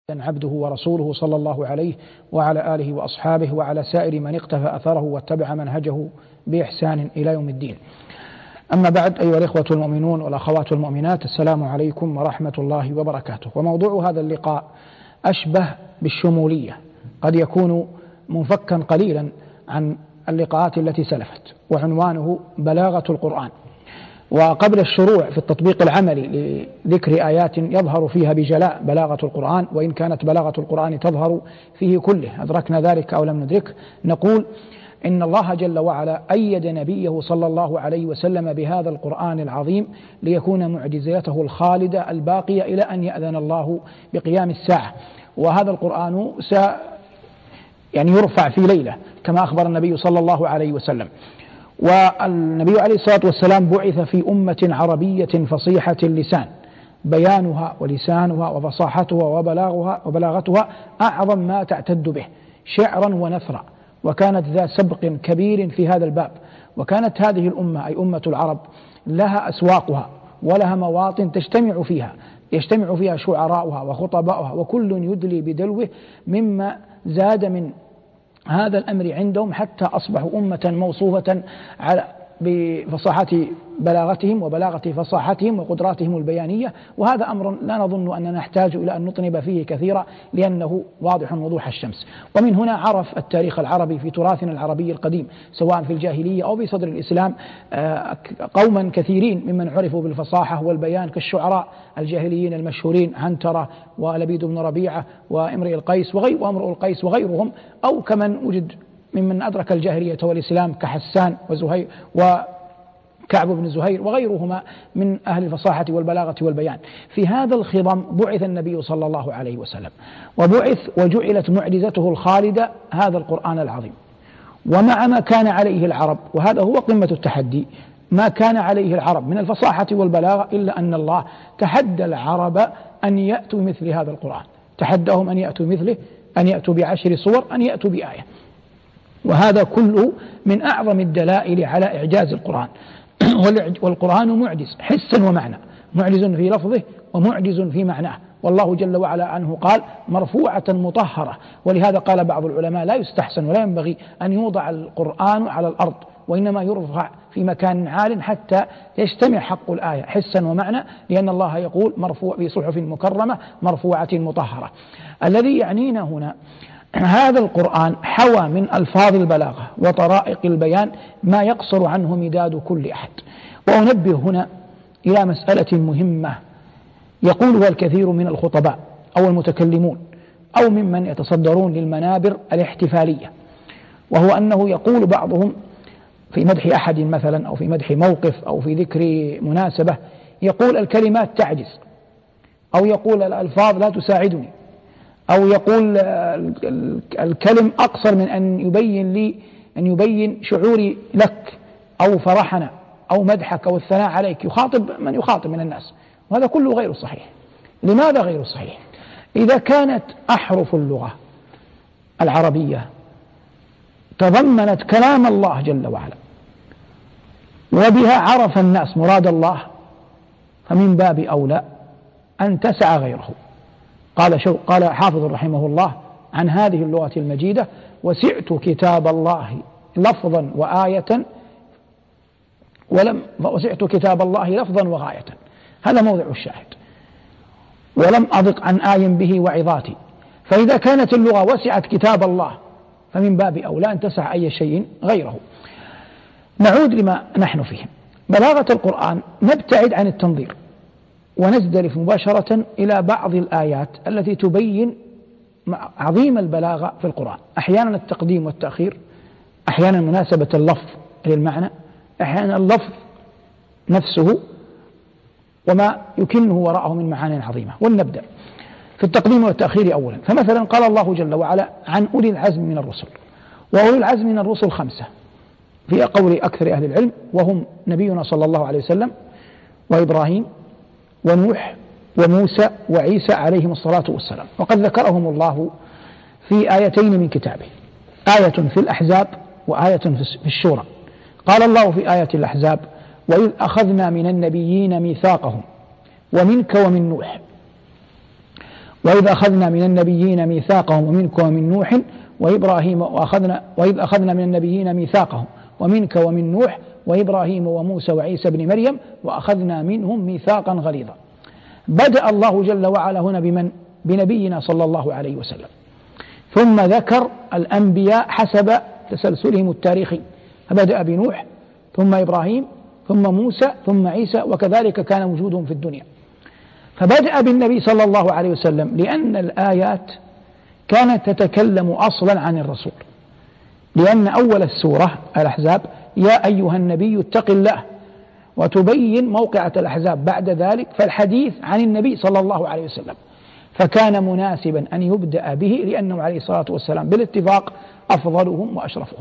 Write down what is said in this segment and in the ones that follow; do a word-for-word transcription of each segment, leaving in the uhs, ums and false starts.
عبده ورسوله صلى الله عليه وعلى آله وأصحابه وعلى سائر من اقتفى أثره واتبع منهجه بإحسان إلى يوم الدين. أما بعد، أيها الإخوة المؤمنون والأخوات المؤمنات، السلام عليكم ورحمة الله وبركاته. وموضوع هذا اللقاء أشبه بالشمولية، قد يكون منفكا قليلا عن اللقاءات التي سلفت، وعنوانه بلاغة القرآن. وقبل الشروع في التطبيق العملي لذكر آيات يظهر فيها بجلاء بلاغة القرآن، وإن كانت بلاغة القرآن تظهر فيه كله، أدركنا ذلك أو لم ندرك، نقول إن الله جل وعلا أيد نبيه صلى الله عليه وسلم بهذا القرآن العظيم ليكون معجزاته الخالدة الباقية إلى أن يأذن الله بقيام الساعة. وهذا القرآن س يعني يرفع في ليلة كما أخبر النبي صلى الله عليه وسلم. والنبي عليه الصلاة والسلام بعث في أمة عربية فصيحة اللسان، بيانها ولسانها وفصاحتها وبلاغها وبلاغتها أعظم ما تعتد به شعرا ونثرا، وكانت ذا سبق كبير في هذا الباب. وكانت هذه الأمة أي أمة العرب لها أسواقها ولها مواطن تجتمع فيها يجتمع فيها شعراؤها وخطباؤها، وكل يدلي بدلوه، مما زاد من هذا الأمر عندهم حتى أصبحوا أمة موصوفة على بفصاحة بلاغتهم وبلاغة فصاحتهم وقدراتهم البيانية. وهذا أمر لا نظن أننا نحتاج إلى أن نطنب فيه كثيرا، لأنه واضح وضوح الشمس. ومن هنا عرف التاريخ العربي في تراثنا العربي القديم سواء في الجاهلية أو في صدر الإسلام قوما كثيرين ممن عرفوا بالفصاحة والبيان كالشعراء الجاهليين المشهورين عنترة ولبيد بن ربيعة وامرئ القيس وغير وامرؤ القيس وغيرهم، أو كمن وجد ممن أدرك الجاهلية والإسلام كحسان وزهير وكعب بن زهير وغيرهما من أهل الفصاحة والبلاغة والبيان. في هذا الخضم بعث النبي صلى الله عليه وسلم، وبعث وجعلت معجزته الخالدة هذا القرآن العظيم. ومع ما كان عليه العرب، وهذا هو قمة التحدي، ما كان عليه العرب من الفصاحة والبلاغة، إلا أن الله تحدى العرب أن يأتوا مثل هذا القرآن، تحداهم أن يأتوا مثله، أن يأتوا بعشر صور، أن يأتوا بآية. وهذا كله من أعظم الدلائل على إعجاز القرآن. والقرآن معجز حسا ومعنى، معجز في لفظه ومعجز في معناه. والله جل وعلا عنه قال مرفوعة مطهرة. ولهذا قال بعض العلماء لا يستحسن ولا ينبغي أن يوضع القرآن على الأرض، وإنما يرفع في مكان عال حتى يجتمع حق الآية حسا ومعنى، لأن الله يقول مرفوع في صحف مكرمة مرفوعة مطهرة. الذي يعنينا هنا هذا القرآن حوى من ألفاظ البلاغة وطرائق البيان ما يقصر عنه مداد كل أحد. وأنبه هنا إلى مسألة مهمة يقولها الكثير من الخطباء أو المتكلمون أو ممن يتصدرون للمنابر الاحتفالية، وهو أنه يقول بعضهم في مدح أحد مثلا أو في مدح موقف أو في ذكر مناسبة، يقول الكلمات تعجز، أو يقول الألفاظ لا تساعدني، أو يقول الكلم أقصر من أن يبين لي أن يبين شعوري لك أو فرحنا أو مدحك أو الثناء عليك، يخاطب من يخاطب من الناس. وهذا كله غير صحيح. لماذا غير صحيح؟ إذا كانت أحرف اللغة العربية تضمنت كلام الله جل وعلا وبها عرف الناس مراد الله، فمن باب أولى أن تسعى غيره. قال شو قال حافظ رحمه الله عن هذه اللغة المجيدة: وسعت كتاب الله لفظا وآية ولم وسعت كتاب الله لفظا وغاية. هذا موضع الشاهد. ولم أضق عن آي به وعظاتي. فإذا كانت اللغة وسعت كتاب الله فمن باب أولى أن تسع أي شيء غيره. نعود لما نحن فيه، بلاغة القرآن. نبتعد عن التنظير ونزدلف مباشرة إلى بعض الآيات التي تبين عظيم البلاغة في القرآن. أحيانا التقديم والتأخير، أحيانا مناسبة اللفظ للمعنى، أحيانا اللفظ نفسه وما يكنه وراءه من معاني عظيمة. ولنبدأ في التقديم والتأخير أولا. فمثلا قال الله جل وعلا عن أولي العزم من الرسل، وأولي العزم من الرسل خمسة في قول أكثر أهل العلم، وهم نبينا صلى الله عليه وسلم وإبراهيم ونوح وموسى وعيسى عليهم الصلاة والسلام. وقد ذكرهم الله في آيتين من كتابه، آية في الأحزاب وآية في الشورى. قال الله في آية الأحزاب: وإذ أخذنا من النبيين ميثاقهم ومنك ومن نوح وإذ أخذنا من النبيين ميثاقهم ومنك ومن نوح وإبراهيم وأخذنا وإذ أخذنا من النبيين ميثاقهم ومنك ومن نوح وإبراهيم وموسى وعيسى بن مريم وأخذنا منهم ميثاقا غليظا. بدأ الله جل وعلا هنا بمن؟ بنبينا صلى الله عليه وسلم، ثم ذكر الأنبياء حسب تسلسلهم التاريخي، فبدأ بنوح ثم إبراهيم ثم موسى ثم عيسى، وكذلك كان وجودهم في الدنيا. فبدأ بالنبي صلى الله عليه وسلم لأن الآيات كانت تتكلم أصلا عن الرسول، لأن أول السورة الأحزاب يا أيها النبي اتق الله، وتبين موقعة الأحزاب بعد ذلك، فالحديث عن النبي صلى الله عليه وسلم، فكان مناسبا أن يبدأ به لأنه عليه الصلاة والسلام بالاتفاق أفضلهم وأشرفهم.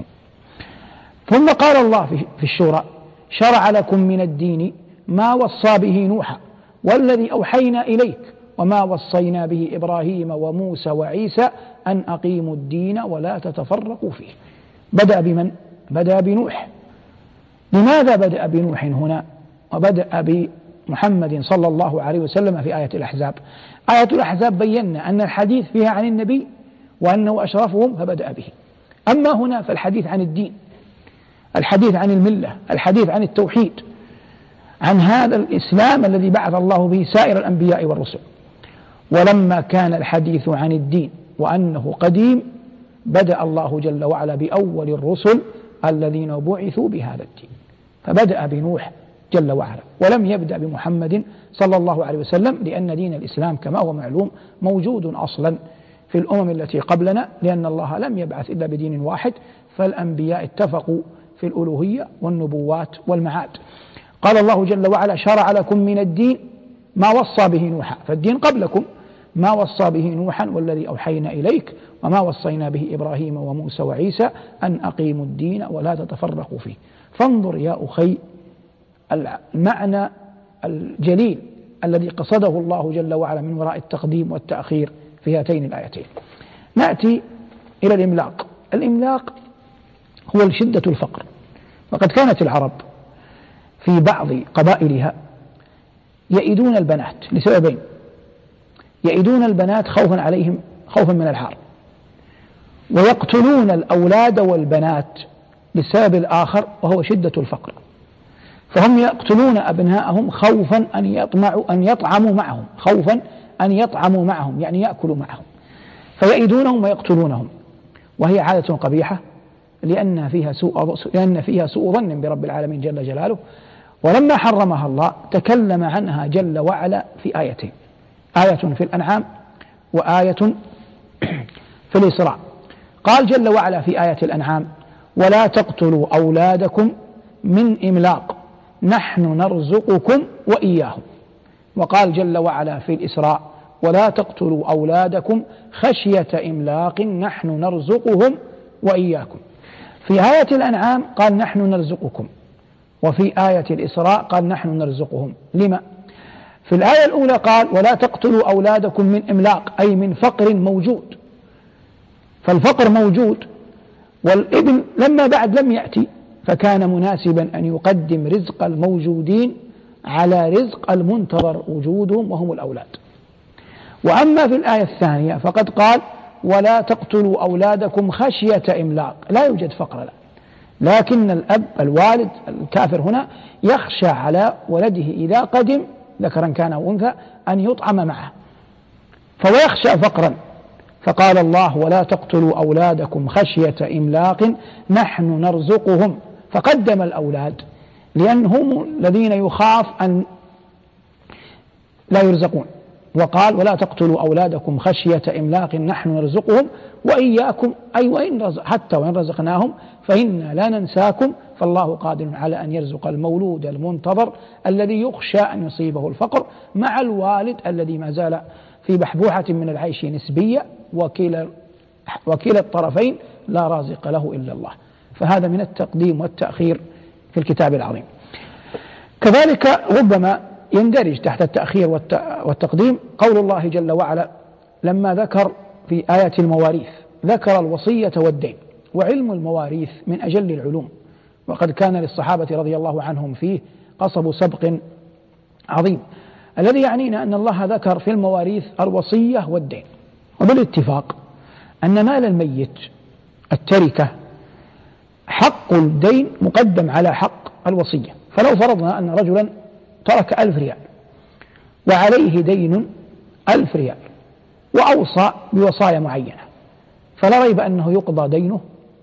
ثم قال الله في الشورى شرع لكم من الدين ما وصى به نوحا والذي أوحينا إليك وما وصينا به إبراهيم وموسى وعيسى أن أقيموا الدين ولا تتفرقوا فيه. بدأ بمن؟ بدأ بنوح. لماذا بدأ بنوح هنا وبدأ بمحمد صلى الله عليه وسلم في آية الأحزاب؟ آية الأحزاب بينا أن الحديث فيها عن النبي وأنه أشرفهم فبدأ به. أما هنا فالحديث عن الدين، الحديث عن الملة، الحديث عن التوحيد، عن هذا الإسلام الذي بعث الله به سائر الأنبياء والرسل. ولما كان الحديث عن الدين وأنه قديم بدأ الله جل وعلا بأول الرسل الذين بعثوا بهذا الدين، فبدأ بنوح جل وعلا، ولم يبدأ بمحمد صلى الله عليه وسلم، لأن دين الإسلام كما هو معلوم موجود أصلا في الأمم التي قبلنا، لأن الله لم يبعث إلا بدين واحد، فالأنبياء اتفقوا في الألوهية والنبوات والمعاد. قال الله جل وعلا شرع لكم من الدين ما وصى به نوحا، فالدين قبلكم، ما وصى به نوحا والذي أوحينا إليك وما وصينا به إبراهيم وموسى وعيسى أن أقيموا الدين ولا تتفرقوا فيه. فانظر يا أخي المعنى الجليل الذي قصده الله جل وعلا من وراء التقديم والتأخير في هاتين الآيتين. نأتي إلى الإملاق. الإملاق هو شدة الفقر، وقد كانت العرب في بعض قبائلها يئدون البنات لسببين: يئدون البنات خوفا عليهم خوفا من العار، ويقتلون الأولاد والبنات للسبب الآخر وهو شدة الفقر. فهم يقتلون أبناءهم خوفا أن يطمعوا أن يطعموا معهم، خوفا أن يطعموا معهم يعني يأكلوا معهم، فيئدونهم ويقتلونهم، وهي عادة قبيحة لأن فيها سوء لأن فيها سوء ظن برب العالمين جل جلاله. ولما حرمها الله تكلم عنها جل وعلا في آيتين: آية في الأنعام وآية في الإسراء. قال جل وعلا في آية الأنعام: ولا تقتلوا أولادكم من إملاق نحن نرزقكم وإياهم. وقال جل وعلا في الإسراء: ولا تقتلوا أولادكم خشية إملاق نحن نرزقهم وإياكم. في آية الأنعام قال نحن نرزقكم، وفي آية الإسراء قال نحن نرزقهم. لما؟ في الآية الأولى قال ولا تقتلوا أولادكم من إملاق، أي من فقر موجود، فالفقر موجود والابن لما بعد لم يأتي، فكان مناسبا أن يقدم رزق الموجودين على رزق المنتظر وجودهم وهم الأولاد. وأما في الآية الثانية فقد قال ولا تقتلوا أولادكم خشية إملاق، لا يوجد فقر لا، لكن الأب الوالد الكافر هنا يخشى على ولده إذا قدم ذكرا كان أو أنثى أن يطعم معه، فهو يخشى فقرا، فقال الله ولا تقتلوا أولادكم خشية إملاق نحن نرزقهم، فقدم الأولاد لأنهم الذين يخاف أن لا يرزقون، وقال ولا تقتلوا أولادكم خشية إملاق نحن نرزقهم وإياكم، أي وإن رزق حتى وإن رزقناهم فإنا لا ننساكم، فالله قادر على أن يرزق المولود المنتظر الذي يخشى أن يصيبه الفقر مع الوالد الذي ما زال في بحبوحة من العيش نسبية، وكلا وكلا الطرفين لا رازق له إلا الله. فهذا من التقديم والتأخير في الكتاب العظيم. كذلك ربما يندرج تحت التأخير والتقديم قول الله جل وعلا لما ذكر في آية المواريث ذكر الوصية والدين. وعلم المواريث من أجل العلوم، وقد كان للصحابة رضي الله عنهم فيه قصب سبق عظيم. الذي يعنينا أن الله ذكر في المواريث الوصية والدين، وبالاتفاق أن مال الميت التركة حق الدين مقدم على حق الوصية. فلو فرضنا أن رجلا ترك ألف ريال وعليه دين ألف ريال وأوصى بوصايا معينة، فلا ريب أنه يقضى دينه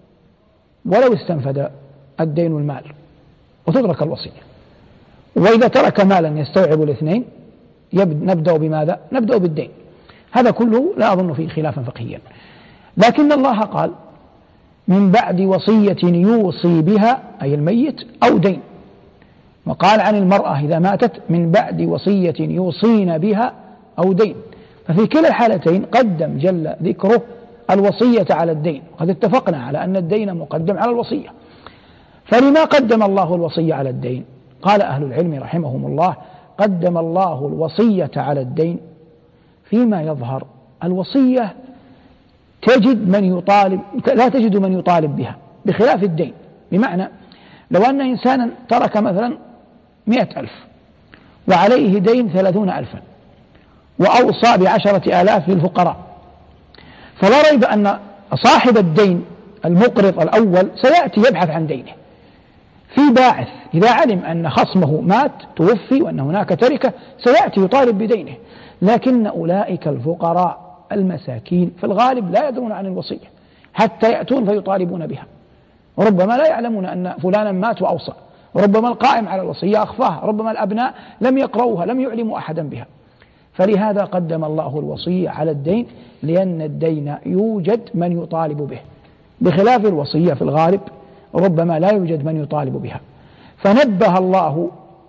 ولو استنفد الدين المال وتترك الوصية. وإذا ترك مالا يستوعب الاثنين نبدأ بماذا؟ نبدأ بالدين. هذا كله لا أظن فيه خلافا فقهيا، لكن الله قال من بعد وصية يوصي بها أي الميت أو دين، وقال عن المرأة إذا ماتت من بعد وصية يوصين بها أو دين. ففي كلا الحالتين قدم جل ذكره الوصية على الدين، وقد اتفقنا على أن الدين مقدم على الوصية. فلما قدم الله الوصية على الدين؟ قال أهل العلم رحمهم الله قدم الله الوصية على الدين فيما يظهر الوصية تجد من يطالب لا تجد من يطالب بها بخلاف الدين. بمعنى لو أن إنسانا ترك مثلا مئة ألف وعليه دين ثلاثون ألفا وأوصى بعشرة آلاف للفقراء، فلا ريب أن صاحب الدين المقرض الأول سيأتي يبحث عن دينه في باعث، إذا علم أن خصمه مات توفي وأن هناك تركة سيأتي يطالب بدينه. لكن أولئك الفقراء المساكين في الغالب لا يدرون عن الوصية حتى يأتون فيطالبون بها، وربما لا يعلمون أن فلانا مات وأوصى، وربما القائم على الوصية أخفاها، ربما الأبناء لم يقرؤوها لم يعلموا أحدا بها. فلهذا قدم الله الوصية على الدين، لأن الدين يوجد من يطالب به بخلاف الوصية في الغالب ربما لا يوجد من يطالب بها. فنبه الله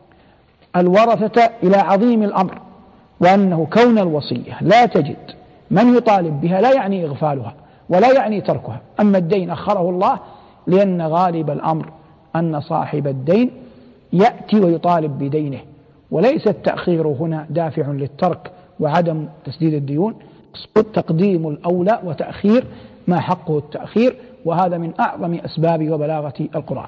الورثة إلى عظيم الأمر، وأنه كون الوصية لا تجد من يطالب بها لا يعني إغفالها ولا يعني تركها. أما الدين أخره الله لأن غالب الأمر أن صاحب الدين يأتي ويطالب بدينه، وليس التأخير هنا دافع للترك وعدم تسديد الديون، تقديم الأولى وتأخير ما حقه التأخير، وهذا من أعظم أسباب وبلاغة القرآن.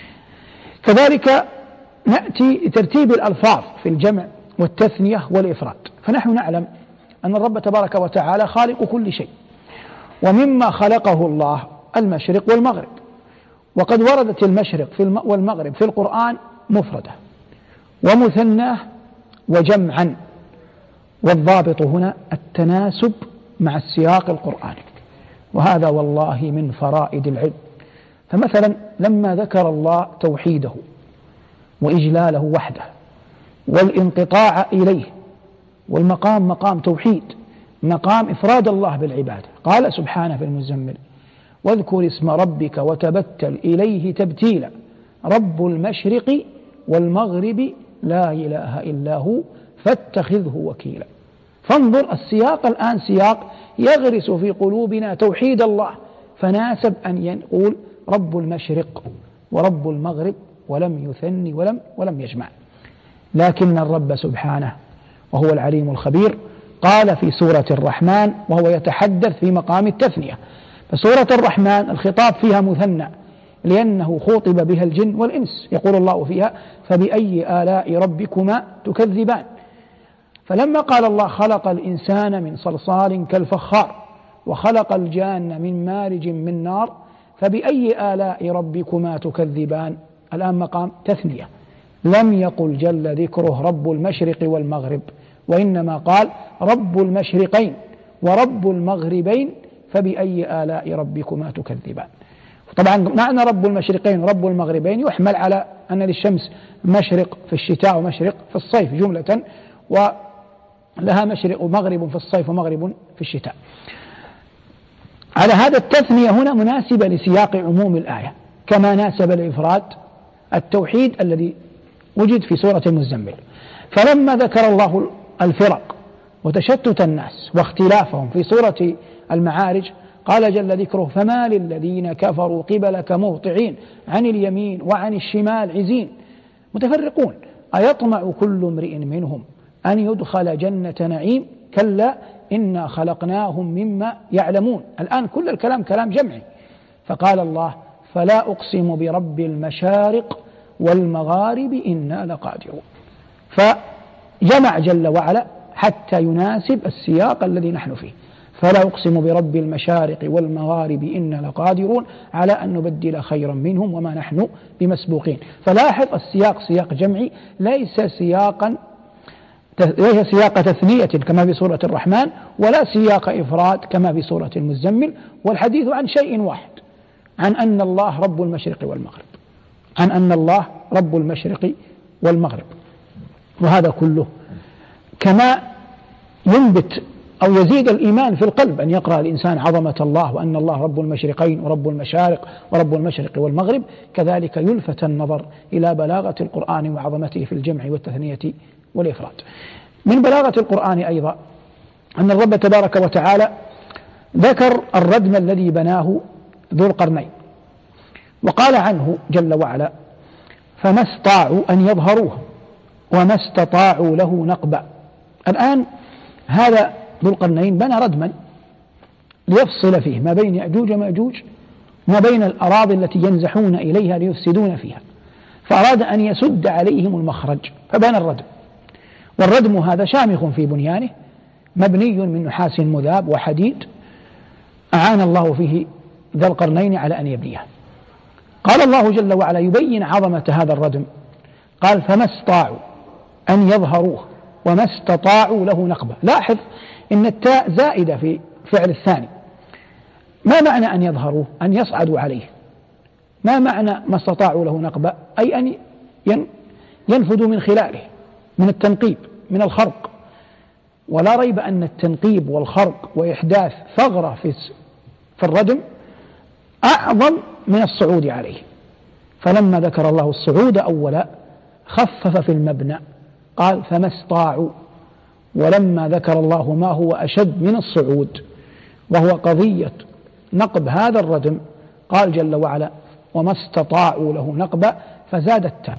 كذلك نأتي لترتيب الألفاظ في الجمع والتثنية والإفراد. فنحن نعلم أن الرب تبارك وتعالى خالق كل شيء، ومما خلقه الله المشرق والمغرب، وقد وردت المشرق والمغرب في القرآن مفردة ومثناه وجمعا، والضابط هنا التناسب مع السياق القرآني، وهذا والله من فرائد العلم. فمثلا لما ذكر الله توحيده وإجلاله وحده والانقطاع إليه، والمقام مقام توحيد مقام إفراد الله بالعبادة، قال سبحانه في المزمل واذكر اسم ربك وتبتل إليه تبتيلا رب المشرق والمغرب لا إله إلا هو فاتخذه وكيلا. فانظر السياق الآن سياق يغرس في قلوبنا توحيد الله، فناسب أن يقول رب المشرق ورب المغرب ولم يثني ولم, ولم يجمع. لكن الرب سبحانه وهو العليم الخبير قال في سورة الرحمن وهو يتحدث في مقام التثنية، فسورة الرحمن الخطاب فيها مثنى لأنه خوطب بها الجن والإنس، يقول الله فيها فبأي آلاء ربكما تكذبان. فلما قال الله خلق الإنسان من صلصال كالفخار وخلق الجان من مارج من نار فبأي آلاء ربكما تكذبان، الآن مقام تثنية، لم يقل جل ذكره رب المشرق والمغرب، وإنما قال رب المشرقين ورب المغربين فبأي آلاء ربكما تكذبان. طبعا معنى رب المشرقين ورب المغربين يحمل على أن للشمس مشرق في الشتاء ومشرق في الصيف جملة، ولها مشرق ومغرب في الصيف ومغرب في الشتاء. على هذا التثنية هنا مناسبة لسياق عموم الآية، كما ناسب الإفراد التوحيد الذي وجد في سورة المزمل. فلما ذكر الله الفرق وتشتت الناس واختلافهم في سورة المعارج قال جل ذكره فما للذين كفروا قبلك مهطعين عن اليمين وعن الشمال عزين متفرقون أيطمع كل امرئ منهم أن يدخل جنة نعيم كلا إنا خلقناهم مما يعلمون. الآن كل الكلام كلام جمعي، فقال الله فلا أقسم برب المشارق والمغارب إنا لقادرون. جمع جل وعلا حتى يناسب السياق الذي نحن فيه. فلا أقسم برب المشارق والمغارب إنا لقادرون على أن نبدل خيرا منهم وما نحن بمسبوقين. فلاحظ السياق سياق جمعي، ليس سياقا ليس سياق تثنية كما في سورة الرحمن، ولا سياق إفراد كما في سورة المزمل، والحديث عن شيء واحد، عن أن الله رب المشرق والمغرب، عن أن الله رب المشرق والمغرب. وهذا كله كما ينبت أو يزيد الإيمان في القلب أن يقرأ الإنسان عظمة الله وأن الله رب المشرقين ورب المشارق ورب المشرق والمغرب، كذلك يلفت النظر إلى بلاغة القرآن وعظمته في الجمع والتثنية والإفراد. من بلاغة القرآن أيضا أن الرب تبارك وتعالى ذكر الردم الذي بناه ذو القرنين، وقال عنه جل وعلا: فما استطاعوا أن يظهروه وما استطاعوا له نقبا. الآن هذا ذو القرنين بنى ردما ليفصل فيه ما بين يأجوج ومأجوج وما بين الأراضي التي ينزحون إليها ليفسدون فيها، فأراد أن يسد عليهم المخرج فبنى الردم. والردم هذا شامخ في بنيانه، مبني من نحاس مذاب وحديد، أعان الله فيه ذا القرنين على أن يبنيه. قال الله جل وعلا يبين عظمة هذا الردم، قال: فما استطاعوا أن يظهروه وما استطاعوا له نقبة. لاحظ إن التاء زائدة في فعل الثاني. ما معنى أن يظهروه؟ أن يصعدوا عليه. ما معنى ما استطاعوا له نقبة؟ أي أن ينفذوا من خلاله، من التنقيب، من الخرق. ولا ريب أن التنقيب والخرق وإحداث ثغرة في الردم أعظم من الصعود عليه. فلما ذكر الله الصعود أولا خفف في المبنى، قال: فما استطاعوا. ولما ذكر الله ما هو أشد من الصعود وهو قضية نقب هذا الردم، قال جل وعلا: وما استطاعوا له نقبا، فزاد التاء.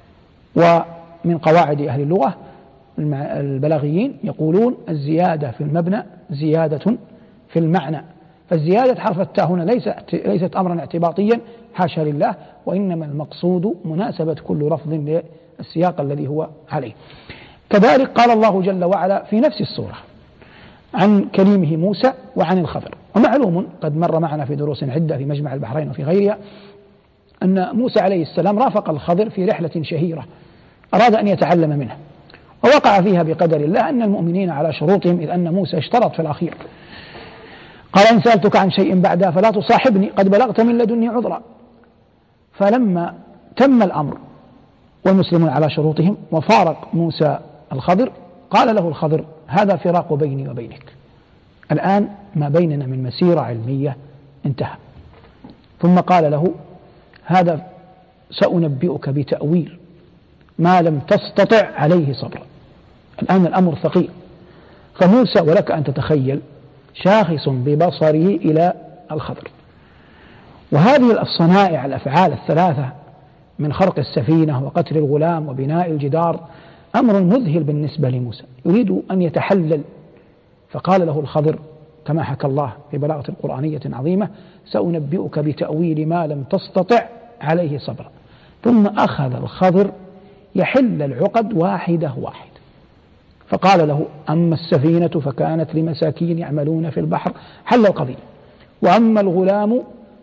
ومن قواعد أهل اللغة البلاغيين يقولون: الزيادة في المبنى زيادة في المعنى. فالزيادة حرف التاء هنا ليست ليست أمرا اعتباطيا، حاشا لله، وإنما المقصود مناسبة كل لفظ للسياق الذي هو عليه. كذلك قال الله جل وعلا في نفس السورة عن كليمه موسى وعن الخضر. ومعلوم قد مر معنا في دروس عدة في مجمع البحرين وفي غيرها أن موسى عليه السلام رافق الخضر في رحلة شهيرة أراد أن يتعلم منها، ووقع فيها بقدر الله أن المؤمنين على شروطهم، إذ أن موسى اشترط في الأخير، قال: إن سألتك عن شيء بعدها فلا تصاحبني قد بلغت من لدني عذرا. فلما تم الأمر والمسلمون على شروطهم وفارق موسى الخضر، قال له الخضر: هذا فراق بيني وبينك، الآن ما بيننا من مسيرة علمية انتهى. ثم قال له: هذا سأنبئك بتأويل ما لم تستطع عليه صبرا. الآن الأمر ثقيل. فموسى ولك أن تتخيل شاخص ببصره إلى الخضر. وهذه الصنائع الأفعال الثلاثة من خرق السفينة وقتل الغلام وبناء الجدار أمر مذهل بالنسبة لموسى، يريد أن يتحلل. فقال له الخضر كما حكى الله في بلاغة قرآنية عظيمة: سأنبئك بتأويل ما لم تستطع عليه صبرا. ثم أخذ الخضر يحل العقد واحدة واحدة، فقال له: أما السفينة فكانت لمساكين يعملون في البحر، حل القضية. وأما الغلام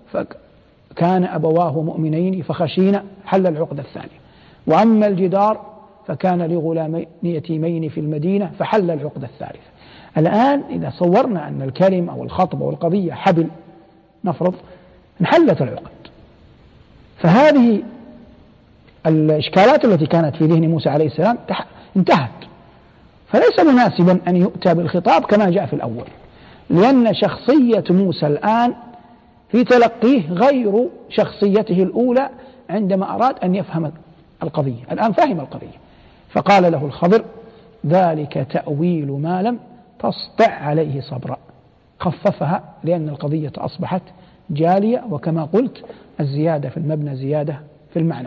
فكان أبواه مؤمنين فخشينا، حل العقد الثانية. وأما الجدار فكان لغلامين يتيمين في المدينة، فحل العقد الثالثة. الآن إذا صورنا أن الكلمة أو الخطبة والقضية حبل، نفرض انحلت العقد. فهذه الإشكالات التي كانت في ذهن موسى عليه السلام انتهت. فليس مناسبا أن يؤتى بالخطاب كما جاء في الأول، لأن شخصية موسى الآن في تلقيه غير شخصيته الأولى عندما أراد أن يفهم القضية. الآن فهم القضية، فقال له الخضر: ذلك تأويل ما لم تستطع عليه صبرا. خففها لأن القضية أصبحت جالية، وكما قلت الزيادة في المبنى زيادة في المعنى.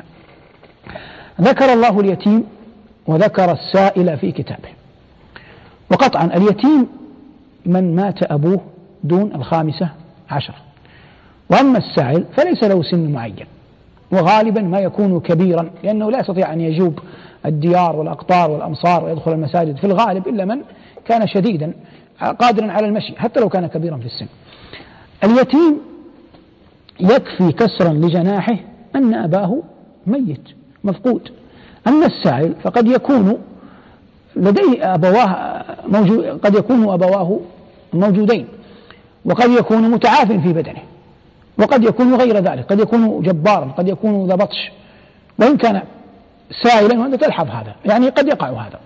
ذكر الله اليتيم وذكر السائل في كتابه. وقطعا اليتيم من مات أبوه دون الخامسة عشر، وأما السائل فليس له سن معين، وغالبا ما يكون كبيرا، لأنه لا يستطيع أن يجوب الديار والأقطار والأمصار ويدخل المساجد في الغالب إلا من كان شديدا قادرا على المشي حتى لو كان كبيرا في السن. اليتيم يكفي كسرا لجناحه أن أباه ميت مفقود. أما السائل فقد يكون لديه أبواه موجود، قد يكون أبواه موجودين، وقد يكون متعاف في بدنه، وقد يكون غير ذلك، قد يكون جبارا، قد يكون ذا بطش، وإن كان سائلا وأنت تلحظ هذا، يعني قد يقع هذا.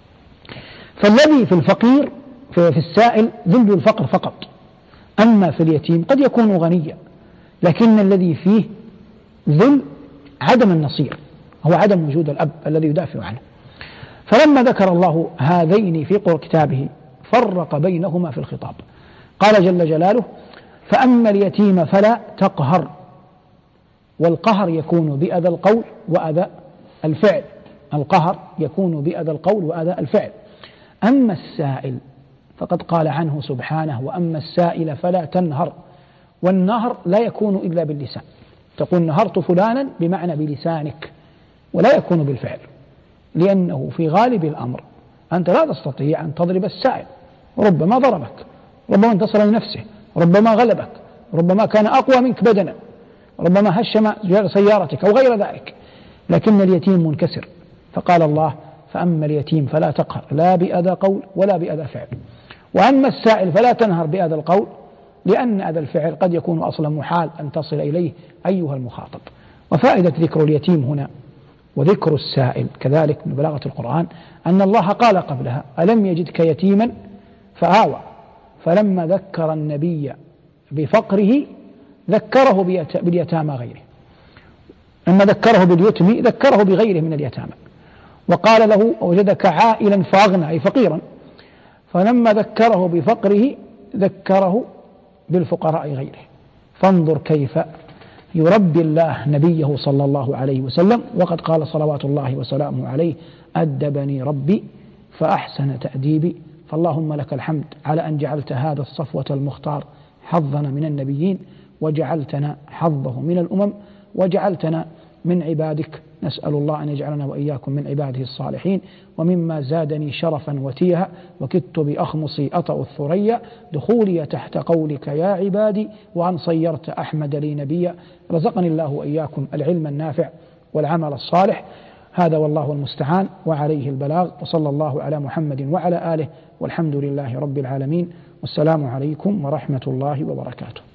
فالذي في الفقير في السائل ذل الفقر فقط، أما في اليتيم قد يكون غنيا لكن الذي فيه ذل عدم النصير، هو عدم وجود الأب الذي يدافع عنه. فلما ذكر الله هذين في كتابه فرق بينهما في الخطاب، قال جل جلاله: فأما اليتيم فلا تقهر. والقهر يكون بأذى القول وأذى الفعل، القهر يكون بأذى القول وأذى الفعل. أما السائل فقد قال عنه سبحانه: وأما السائل فلا تنهر. والنهر لا يكون إلا باللسان، تقول نهرت فلانا بمعنى بلسانك، ولا يكون بالفعل، لأنه في غالب الأمر أنت لا تستطيع أن تضرب السائل، ربما ضربك، ربما انتصر لنفسه، ربما غلبك، ربما كان أقوى منك بدنا، ربما هشم سيارتك أو غير ذلك، لكن اليتيم منكسر. فقال الله: فأما اليتيم فلا تقهر، لا بأذى قول ولا بأذى فعل. وأما السائل فلا تنهر بأذى القول، لأن أذى الفعل قد يكون أصلا محال أن تصل إليه أيها المخاطب. وفائدة ذكر اليتيم هنا وذكر السائل كذلك من بلاغة القرآن أن الله قال قبلها: ألم يجدك يتيما فآوى. فلما ذكر النبي بفقره ذكره باليتامى غيره، لما ذكره باليتم ذكره بغيره من اليتامى، وقال له: وجدك عائلا فأغنى، أي فقيرا. فلما ذكره بفقره ذكره بالفقراء غيره. فانظر كيف يربي الله نبيه صلى الله عليه وسلم، وقد قال صلوات الله وسلامه عليه: أدبني ربي فأحسن تأديبي. فاللهم لك الحمد على أن جعلت هذا الصفوة المختار حظنا من النبيين، وجعلتنا حظه من الأمم، وجعلتنا من عبادك. نسأل الله أن يجعلنا وإياكم من عباده الصالحين. ومما زادني شرفا وتيها وكدت بأخمصي أطأ الثريا دخولي تحت قولك يا عبادي، وأن صيرت أحمد لي نبيا. رزقني الله وإياكم العلم النافع والعمل الصالح. هذا والله المستعان وعليه البلاغ، وصلى الله على محمد وعلى آله، والحمد لله رب العالمين. والسلام عليكم ورحمة الله وبركاته.